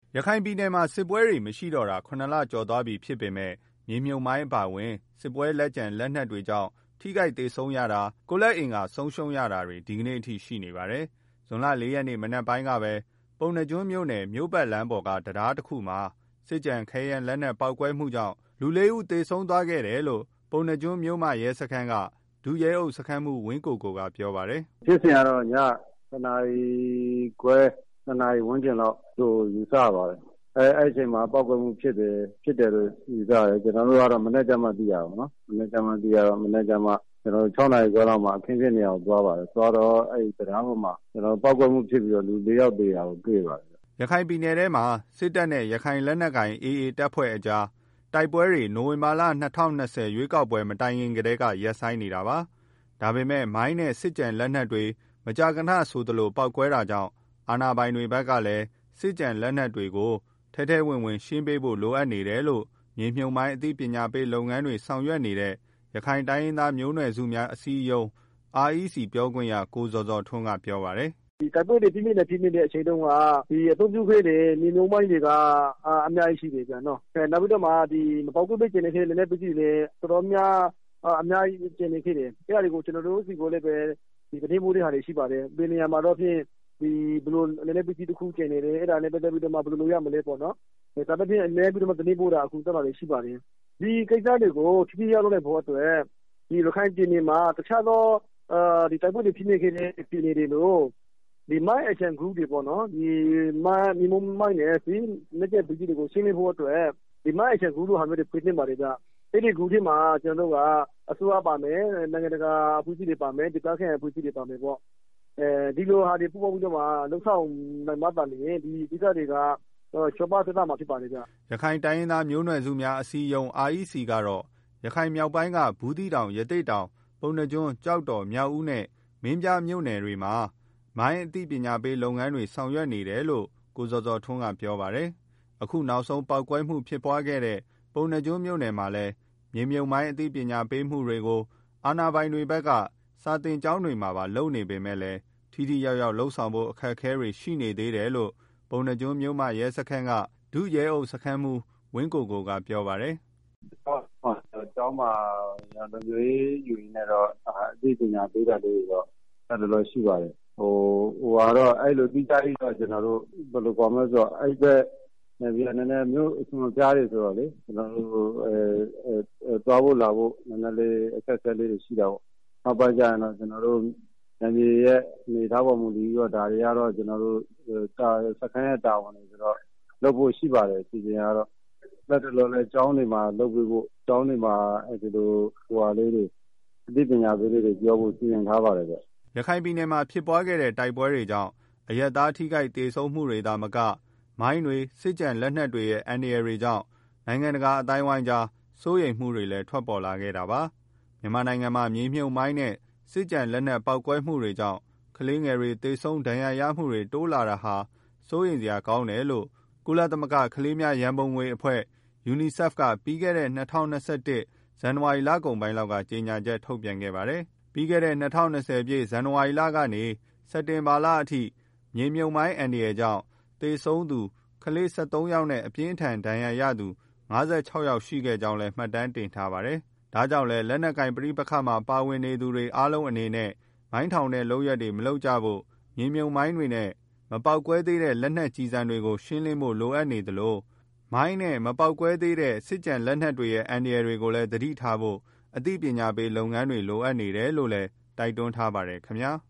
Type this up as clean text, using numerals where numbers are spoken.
ရခိုင်ပြည်နယ်မှာစစ်ပွဲတွေမရှိတော့တာ7 လကျော်သွားပြီဖြစ်ပေမဲ့မြေမြုပ်မိုင်းအပါအဝင်စစ်ပွဲလက်ကျန်လက်နက်တွေကြောင့်ထိခိုက်ဒေဆုံးရတာကိုလက်အင်ကဆုံးရှုံးရတာတွေဒီကနေ့အထိရှိနေပါတယ်။ဇွန်လ4 ရက်နေ့မနက်ပိုင်းကပဲပုဏ္ဏားကျွန်းမြို့နယ်မြို့ပတ်လမ်းပေါ်ကတရားတစ်ခုမှာစစ်ကြံခဲယမ်းလက်နက်ပေါက်ကွဲမှုကြောင့်လူ4 ဦးသေဆုံးသွားခဲ့တယ်လို့ပုဏ္ဏားကျွန်းမြို့မရဲစခန်းကဒုရဲအုပ်စခန်းမှုဝင်းကိုကိုကပြောပါတယ်။ဖြစ်စဉ်ကတော့ည7 နာရီခွဲ2 နာရီဝန်းကျင်လောက်တို့ယူဆပါတယ်။အဲ့အချိန်မှာပောက်ကွဲမှုဖြစ်တယ်လို့ယူဆတယ်ကျွန်တော်တို့ကတော့မနေ့ကမှသိရအောင်နော်မနေ့ကမှသိရတော့မနေ့ကမှကျွန်တော်6 နာရီခွဲလောက်မှာအခင်းဖြစ်နေအောင်သွားပါတယ်သွားတော့အဲ့တရားပေါ်မှာကျွန်တော်ပောက်ကွဲမှုဖြစ်ပြီးတော့လူ4 ယောက်သေတာကိုတွေ့ပါတယ်ရခိုင်ပြည်နယ်ထဲမှာစစ်တပ်နဲ့ရခိုင်လက်နက်ကိုင် AA တပ်ဖွဲ့အကြားတိုက်ပွဲတွေနိုဝင်ဘာလ2020ရွေးကောက်ပွဲမတိုင်ခင်ကတည်းကရပ်ဆိုင်းနေတာပါဒါပေမဲ့မိုင်းနဲ့စစ်ကြံလက်နက်တွေမကြာခဏဆိုသလိုပောက်ကွဲတာကြောင့်အာဏာပိုင်တွေဘက်ကလည်းစစ်ကြံလက်နက်တွေကိုထဲဝင်ဝင်ရှင်းပေးဖို့လိုအပ်နေတယ်လို့မြေမြုပ်မိုင်းအသိပညာပေးလုပ်ငန်းတွေဆောင်ရွက်နေတဲ့ရခိုင်တိုင်းရင်းသားမျိုးနွယ်စုများအစည်းအရုံး REC ပြောခွင့်ရကိုဇော်ဇော်ထွန်းကပြောပါတယ်ဒီတိုက်ပွဲတွေပြင်းပြတဲ့အချိန်တုန်းကဒီအသုံးပြုခဲ့တဲ့မြေမြုပ်မိုင်းတွေကအများကြီးရှိတယ်ဗျာနော်နောက်ပြီးတော့မှဒီမပေါက်ကွဲပေးခြင်းနဲ့လည်းပစ္စည်းတွေတော်တော်များအများကြီးကျင်နေခဲ့တယ်အဲ့ဒါတွေကိုကျွန်တော်တို့စီကိုလည်းပဲဒီသတင်းမိုးတွေဟာတွေရှိပါတယ်ဘယ်နေရာမှာတော့ဖြင့်ဒီဘလို့လည်းပစ္စည်းတစ်ခုကျင်နေတယ်အဲ့ဒါနဲ့ပတ်သက်ပြီးတော့မှဘယ်လိုလုပ်ရမလဲပေါ့နော်ဒါပေမဲ့လည်းပြီးတော့မှသတင်းပို့တာအခုတက်လာတွေရှိပါတယ်ဒီကိစ္စတွေကိုထိထိရောက်လို့ဖို့အတွက်ဒီရခိုင်ပြည်နယ်မှာတခြားသောဒီတိုက်ပွဲတွေဖြစ်နေခဲ့တဲ့ပြည်နယ်တွေလို့ဒီမိုင်းအချန်ဂရုတွေပေါ့နော်ဒီမြေမြုပ်မိုင်းနဲ့ဒီလက်ကျပစ္စည်းတွေကိုရှင်းလင်းဖို့အတွက်ဒီမိုင်းအချန်ဂရုတို့ဟာမျိုးတွေပြင်နေပါတယ်ဗျအဲ့ဒီဂရုတွေမှာကျွန်တော်တို့ကအစိုးရပါမယ်နိုင်ငံတကာအဖွဲ့အစည်းတွေပါမယ်ဒေသခံအဖွဲ့အစည်းတွေပါမယ်ပေါ့ဒီလိုဟာတွေပူးပေါင်းပြီးတော့မှလှုပ်ဆောင်နိုင်မှသာလေဒီဒေသတွေကချောပါသက်သာမှာဖြစ်ပါတယ်ဗျရခိုင်တိုင်းရင်းသားမျိုးနွယ်စုများအစည်းအရုံး REC ကတော့ရခိုင်မြောက်ပိုင်းကဘူးသီးတောင်ရသေ့တောင်ပုဏ္ဏားကျွန်းကြောက်တော်မြောက်ဦးနဲ့မင်းပြားမြို့နယ်တွေမှာမိုင်းအသိပညာပေးလုပ်ငန်းတွေဆောင်ရွက်နေတယ်လို့ကိုဇော်ဇော်ထွန်းကပြောပါတယ်အခုနောက်ဆုံးပောက်ကွဲမှုဖြစ်ပွားခဲ့တဲ့ပုဏ္ဏားကျွန်းမြို့နယ်မှာလည်းမြေမြုပ်မိုင်းအသိပညာပေးမှုတွေကိုအာဏာပိုင်တွေဘက်ကစာတင်ကျောင်းတွေမှာပါလုပ်နေပေမဲ့လည်းထိထိရောက်ရောက်လှုပ်ဆောင်ဖို့အခက်အခဲတွေရှိနေသေးတယ်လို့ပုဏ္ဏားကျွန်းမြို့မရဲစခန်းကဒုရဲအုပ်စခန်းမှုဝင်းကိုကိုကပြောပါတယ်ကျောင်းမှာလုံခြုံရေးယူရင်းနဲ့တော့အသိပညာပေးတာတွေတော့တော်တော်ရှိပါတယ်ဟိုကတော့အဲ့လိုတိကျပြီးတော့ကျွန်တော်တို့ဘယ်လိုကောမလဲဆိုတော့အဲ့ဘက်နည်းနည်းမျိုးအဆင်ပြားတွေဆိုတော့လေကျွန်တော်တို့သွားဖို့လာဖို့နည်းနည်းလေးအခက်အခဲလေးတွေရှိတာပေါ့နောက်ပိုင်းကျရင်တော့ကျွန်တော်တို့နိုင်ငံရဲ့နေသားပေါ်မူတည်ပြီးတော့ဒါတွေကတော့ကျွန်တော်တို့စခန်းရဲ့တာဝန်တွေဆိုတော့လုပ်ဖို့ရှိပါတယ်စီစဉ်ကတော့လက်တော်လည်းကျောင်းတွေမှာလုပ်ပြီးဖို့ကျောင်းတွေမှာဒီလိုဟိုဟာလေးတွေအသိပညာပေးလေးတွေပြောဖို့စီစဉ်ထားပါတယ်ဗျရခိုင်ပြည်နယ်မှာဖြစ်ပွားခဲ့တဲ့တိုက်ပွဲတွေကြောင့်အရပ်သားထိခိုက်ဒေဆုံးမှုတွေသာမကမိုင်းတွေစစ်ကြံလက်နက်တွေရဲ့အန္တရာယ်တွေကြောင့်နိုင်ငံတကာအတိုင်းအဝိုင်းကြားစိုးရိမ်မှုတွေလည်းထွက်ပေါ်လာခဲ့တာပါမြန်မာနိုင်ငံမှာမြေမြုပ်မိုင်းနဲ့စစ်ကြံလက်နက်ပေါက်ကွဲမှုတွေကြောင့်ကလေးငယ်တွေသေဆုံးဒဏ်ရာရမှုတွေတိုးလာတာဟာစိုးရိမ်စရာကောင်းတယ်လို့ကုလသမဂ္ဂကလေးများရန်ပုံငွေအဖွဲ့ UNICEF ကပြီးခဲ့တဲ့2021ဇန်နဝါရီလကုန်ပိုင်းလောက်ကကြေညာချက်ထုတ်ပြန်ခဲ့ပါတယ်ပြီးခဲ့တဲ့2020ပြည့်ဇန်နဝါရီလကနေစက်တင်ဘာလအထိမြေမြုပ်မိုင်းအန္တရာယ်ကြောင့်သေဆုံးသူကလေး73ယောက်နဲ့အပြင်းထန်ဒဏ်ရာရသူ56ယောက်ရှိခဲ့ကြောင်းလည်းမှတ်တမ်းတင်ထားပါတယ်။ဒါကြောင့်လည်းလက်နက်ကင်ပဋိပက္ခမှာပါဝင်နေသူတွေအားလုံးအနေနဲ့မိုင်းထောင်တဲ့လုပ်ရက်တွေမလုပ်ကြဖို့မြေမြုပ်မိုင်းတွေနဲ့မပေါက်ကွဲသေးတဲ့လက်နက်ကြီးစံတွေကိုရှင်းလင်းဖို့လိုအပ်နေသလိုမိုင်းနဲ့မပေါက်ကွဲသေးတဲ့စစ်ကြံလက်နက်တွေရဲ့အန္တရာယ်တွေကိုလည်းသတိထားဖို့အသိပညာပေးလုပ်ငန်းတွေလိုအပ်နေတယ်လို့လည်းတိုက်တွန်းထားပါတယ်ခင်ဗျာ။